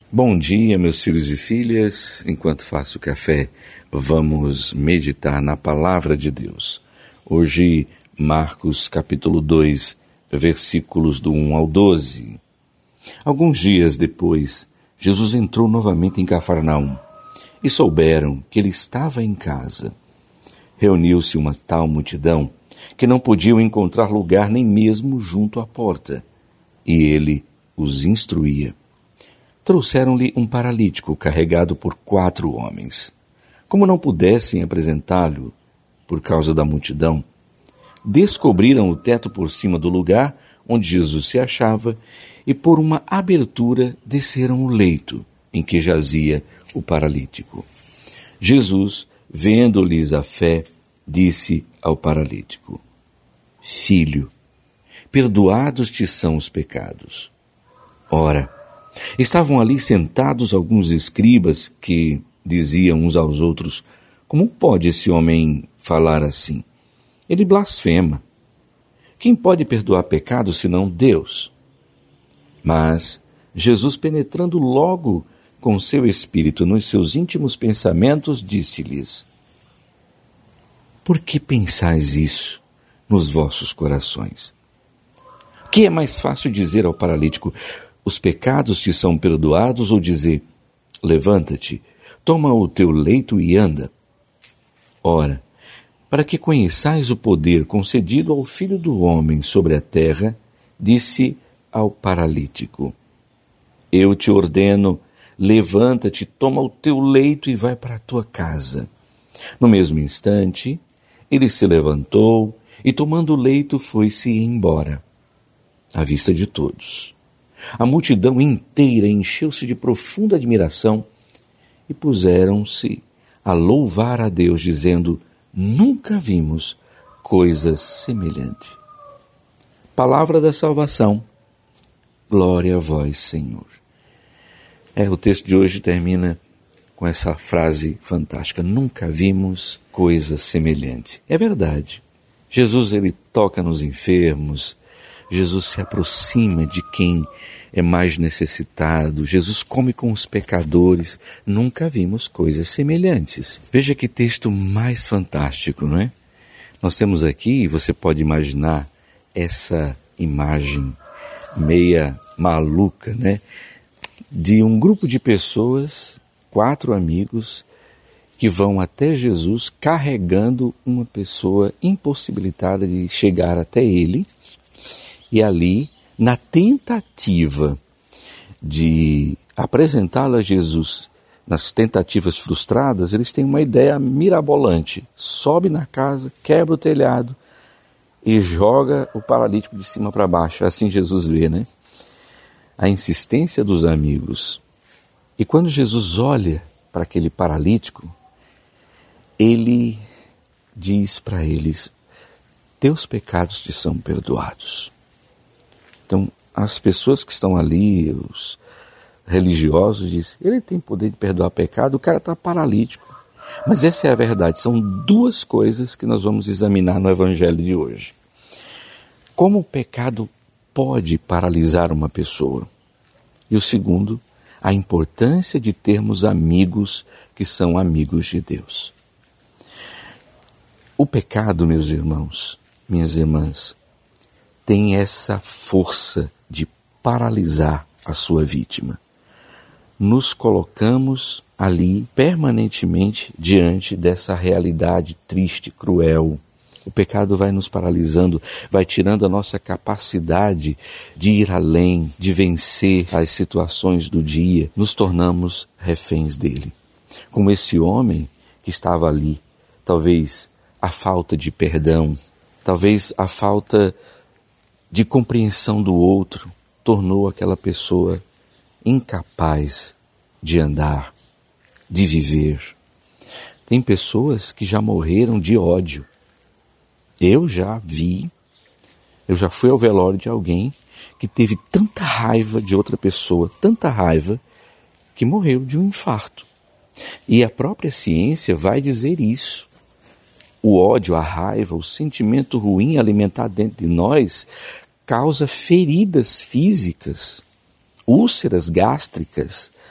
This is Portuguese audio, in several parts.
Bom dia, meus filhos e filhas. Enquanto faço o café, vamos meditar na Palavra de Deus. Hoje, Marcos capítulo 2, versículos do 1 ao 12. Alguns dias depois, Jesus entrou novamente em Cafarnaum e souberam que ele estava em casa. Reuniu-se uma tal multidão que não podiam encontrar lugar nem mesmo junto à porta, e ele os instruía. Trouxeram-lhe um paralítico carregado por 4 homens. Como não pudessem apresentá-lo por causa da multidão, descobriram o teto por cima do lugar onde Jesus se achava e por uma abertura desceram o leito em que jazia o paralítico. Jesus, vendo-lhes a fé, disse ao paralítico: Filho, perdoados te são os pecados. Ora, estavam ali sentados alguns escribas que diziam uns aos outros: Como pode esse homem falar assim? Ele blasfema. Quem pode perdoar pecados senão Deus? Mas Jesus, penetrando logo com seu espírito nos seus íntimos pensamentos, disse-lhes: Por que pensais isso nos vossos corações? O que é mais fácil dizer ao paralítico: Os pecados te são perdoados, ou dizer: Levanta-te, toma o teu leito e anda? Ora, para que conheçais o poder concedido ao Filho do Homem sobre a terra, disse ao paralítico: Eu te ordeno, levanta-te, toma o teu leito e vai para a tua casa. No mesmo instante, ele se levantou e, tomando o leito, foi-se embora, à vista de todos. A multidão inteira encheu-se de profunda admiração e puseram-se a louvar a Deus, dizendo: Nunca vimos coisa semelhante. Palavra da salvação. Glória a vós, Senhor. O texto de hoje termina com essa frase fantástica: Nunca vimos coisa semelhante. É verdade. Jesus, ele toca nos enfermos. Jesus se aproxima de quem é mais necessitado. Jesus come com os pecadores. Nunca vimos coisas semelhantes. Veja que texto mais fantástico, não é? Nós temos aqui, você pode imaginar essa imagem meia maluca, né? De um grupo de pessoas, 4 amigos, que vão até Jesus carregando uma pessoa impossibilitada de chegar até ele. E ali, na tentativa de apresentá-la a Jesus, nas tentativas frustradas, eles têm uma ideia mirabolante. Sobe na casa, quebra o telhado e joga o paralítico de cima para baixo. Assim Jesus vê, né? A insistência dos amigos. E quando Jesus olha para aquele paralítico, ele diz para eles: Teus pecados te são perdoados. Então, as pessoas que estão ali, os religiosos, dizem: ele tem poder de perdoar pecado, o cara está paralítico. Mas essa é a verdade. São 2 coisas que nós vamos examinar no Evangelho de hoje. Como o pecado pode paralisar uma pessoa? E o segundo, a importância de termos amigos que são amigos de Deus. O pecado, meus irmãos, minhas irmãs, tem essa força de paralisar a sua vítima. Nos colocamos ali permanentemente diante dessa realidade triste, cruel. O pecado vai nos paralisando, vai tirando a nossa capacidade de ir além, de vencer as situações do dia. Nos tornamos reféns dele. Como esse homem que estava ali, talvez a falta de perdão, talvez a falta de compreensão do outro tornou aquela pessoa incapaz de andar, de viver. Tem pessoas que já morreram de ódio. Eu já fui ao velório de alguém que teve tanta raiva de outra pessoa, tanta raiva, que morreu de um infarto. E a própria ciência vai dizer isso. O ódio, a raiva, o sentimento ruim alimentado dentro de nós causa feridas físicas, úlceras gástricas,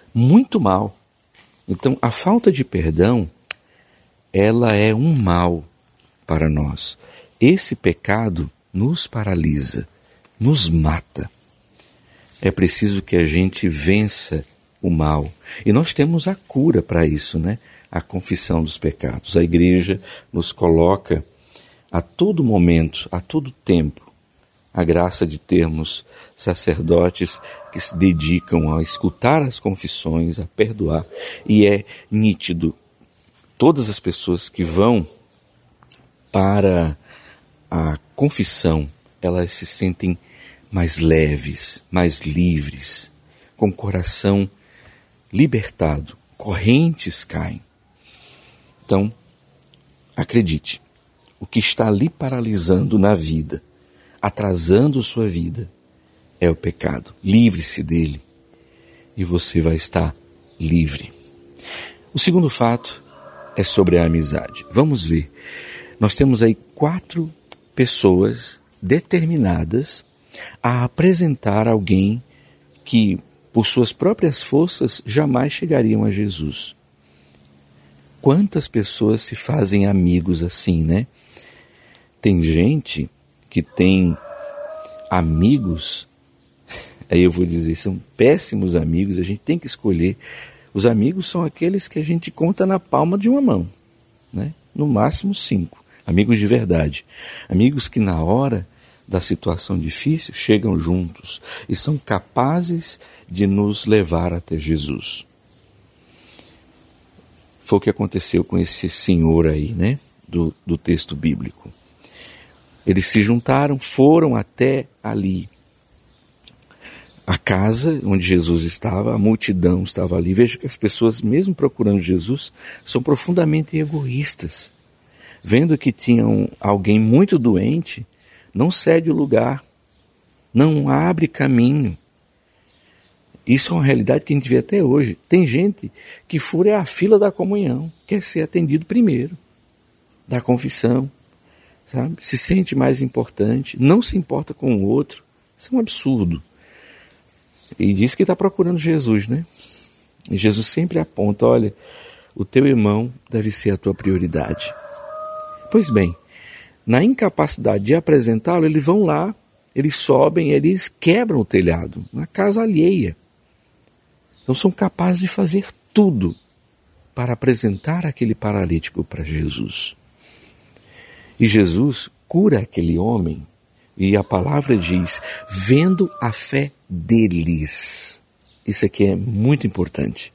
muito mal. Então, a falta de perdão, ela é um mal para nós. Esse pecado nos paralisa, nos mata. É preciso que a gente vença o mal. E nós temos a cura para isso, né? A confissão dos pecados. A igreja nos coloca a todo momento, a todo tempo, a graça de termos sacerdotes que se dedicam a escutar as confissões, a perdoar. E é nítido, todas as pessoas que vão para a confissão, elas se sentem mais leves, mais livres, com o coração libertado, correntes caem. Então, acredite, o que está lhe paralisando na vida, atrasando sua vida, é o pecado. Livre-se dele e você vai estar livre. O segundo fato é sobre a amizade. Vamos ver. Nós temos aí 4 pessoas determinadas a apresentar alguém que, por suas próprias forças, jamais chegariam a Jesus. Quantas pessoas se fazem amigos assim, né? Tem gente que tem amigos, aí eu vou dizer, são péssimos amigos, a gente tem que escolher. Os amigos são aqueles que a gente conta na palma de uma mão, né? No máximo 5, amigos de verdade. Amigos que na hora da situação difícil chegam juntos e são capazes de nos levar até Jesus. Foi o que aconteceu com esse senhor aí, né? Do texto bíblico. Eles se juntaram, foram até ali, a casa onde Jesus estava, a multidão estava ali. Veja que as pessoas, mesmo procurando Jesus, são profundamente egoístas. Vendo que tinham alguém muito doente, não cede o lugar, não abre caminho. Isso é uma realidade que a gente vê até hoje. Tem gente que fura a fila da comunhão, quer ser atendido primeiro, da confissão, sabe? Se sente mais importante, não se importa com o outro. Isso é um absurdo. E diz que está procurando Jesus, né? E Jesus sempre aponta, olha, o teu irmão deve ser a tua prioridade. Pois bem, na incapacidade de apresentá-lo, eles vão lá, eles sobem, eles quebram o telhado, na casa alheia. Então são capazes de fazer tudo para apresentar aquele paralítico para Jesus. E Jesus cura aquele homem, e a palavra diz, vendo a fé deles. Isso aqui é muito importante.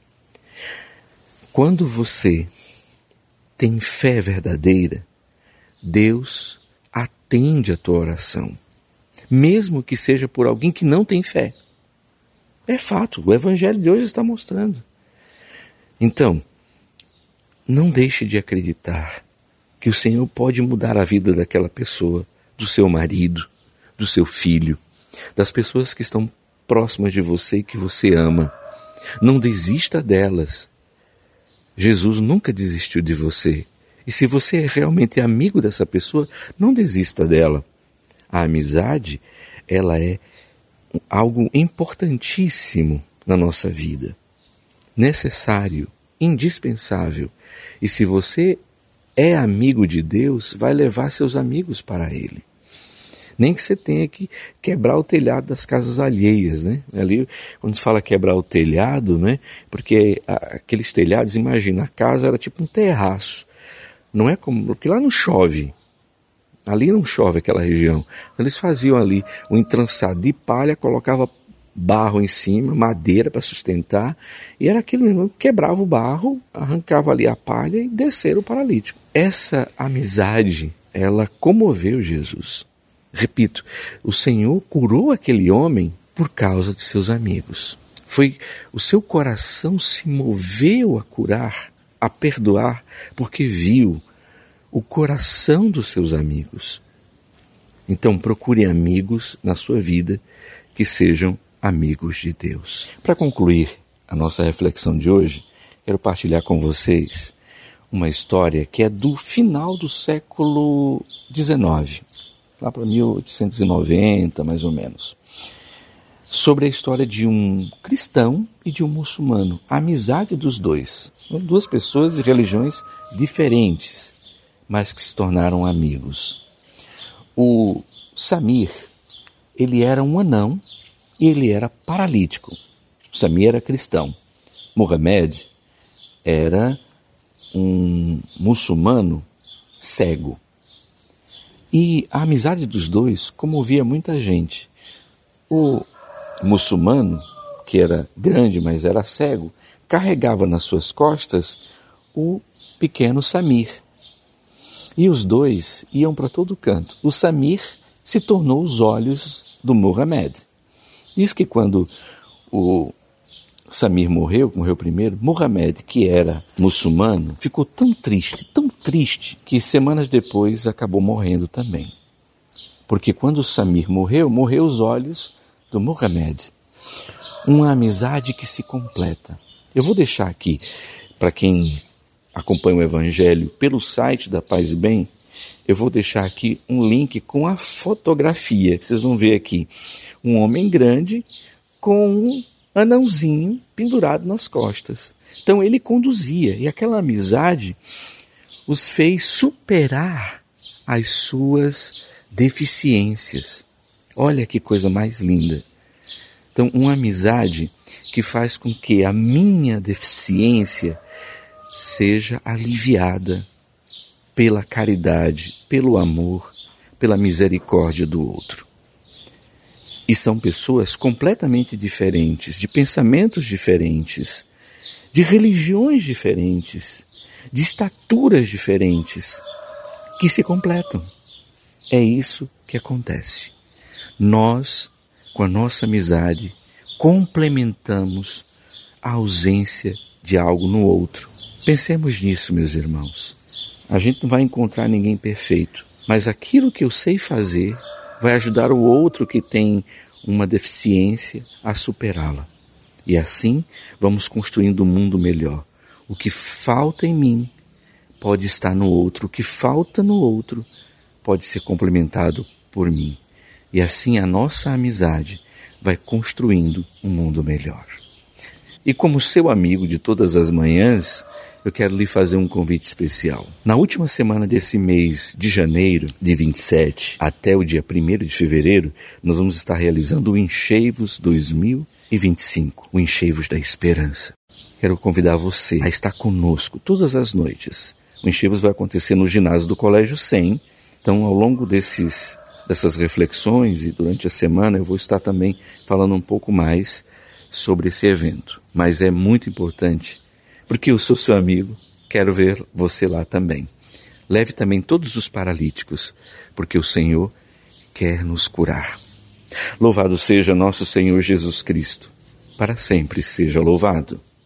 Quando você tem fé verdadeira, Deus atende a tua oração, mesmo que seja por alguém que não tem fé. É fato, o Evangelho de hoje está mostrando. Então, não deixe de acreditar que o Senhor pode mudar a vida daquela pessoa, do seu marido, do seu filho, das pessoas que estão próximas de você e que você ama. Não desista delas. Jesus nunca desistiu de você. E se você é realmente amigo dessa pessoa, não desista dela. A amizade, ela é algo importantíssimo na nossa vida. Necessário, indispensável. E se você é amigo de Deus, vai levar seus amigos para Ele. Nem que você tenha que quebrar o telhado das casas alheias, né? Ali, quando se fala quebrar o telhado, né? Porque aqueles telhados, imagina, a casa era tipo um terraço. Não é como, porque lá não chove. Ali não chove aquela região. Eles faziam ali um entrançado de palha, colocava barro em cima, madeira para sustentar, e era aquilo mesmo, quebrava o barro, arrancava ali a palha e desceram o paralítico. Essa amizade, ela comoveu Jesus. Repito, o Senhor curou aquele homem por causa de seus amigos. O seu coração se moveu a curar, a perdoar, porque viu o coração dos seus amigos. Então procure amigos na sua vida que sejam amigos de Deus. Para concluir a nossa reflexão de hoje, quero partilhar com vocês uma história que é do final do século XIX, lá para 1890, mais ou menos. sobre a história de um cristão e de um muçulmano, a amizade dos dois. Duas pessoas de religiões diferentes, mas que se tornaram amigos. O Samir, ele era um anão e ele era paralítico. O Samir era cristão. Mohamed era um muçulmano cego. E a amizade dos dois comovia muita gente. O muçulmano, que era grande, mas era cego, carregava nas suas costas o pequeno Samir. E os dois iam para todo canto. O Samir se tornou os olhos do Mohamed. Diz que quando o Samir morreu primeiro, Mohamed, que era muçulmano, ficou tão triste, que semanas depois acabou morrendo também. Porque quando o Samir morreu os olhos do Mohamed. Uma amizade que se completa. Eu vou deixar aqui, para quem acompanha o Evangelho pelo site da Paz e Bem, eu vou deixar aqui um link com a fotografia. Vocês vão ver aqui um homem grande com um anãozinho pendurado nas costas. Então ele conduzia, e aquela amizade os fez superar as suas deficiências. Olha que coisa mais linda. Então, uma amizade que faz com que a minha deficiência seja aliviada pela caridade, pelo amor, pela misericórdia do outro. E são pessoas completamente diferentes, de pensamentos diferentes, de religiões diferentes, de estaturas diferentes, que se completam. É isso que acontece. Nós, com a nossa amizade, complementamos a ausência de algo no outro. Pensemos nisso, meus irmãos. A gente não vai encontrar ninguém perfeito, mas aquilo que eu sei fazer vai ajudar o outro que tem uma deficiência a superá-la. E assim vamos construindo um mundo melhor. O que falta em mim pode estar no outro, o que falta no outro pode ser complementado por mim. E assim a nossa amizade vai construindo um mundo melhor. E como seu amigo de todas as manhãs, eu quero lhe fazer um convite especial. Na última semana desse mês de janeiro, de 27 até o dia 1º de fevereiro, nós vamos estar realizando o Enchei-vos 2025, o Enchei-vos da Esperança. Quero convidar você a estar conosco todas as noites. O Enchei-vos vai acontecer no ginásio do Colégio 100. Então, ao longo dessas reflexões e durante a semana, eu vou estar também falando um pouco mais sobre esse evento. Mas é muito importante, porque eu sou seu amigo, quero ver você lá também. Leve também todos os paralíticos, porque o Senhor quer nos curar. Louvado seja nosso Senhor Jesus Cristo, para sempre seja louvado.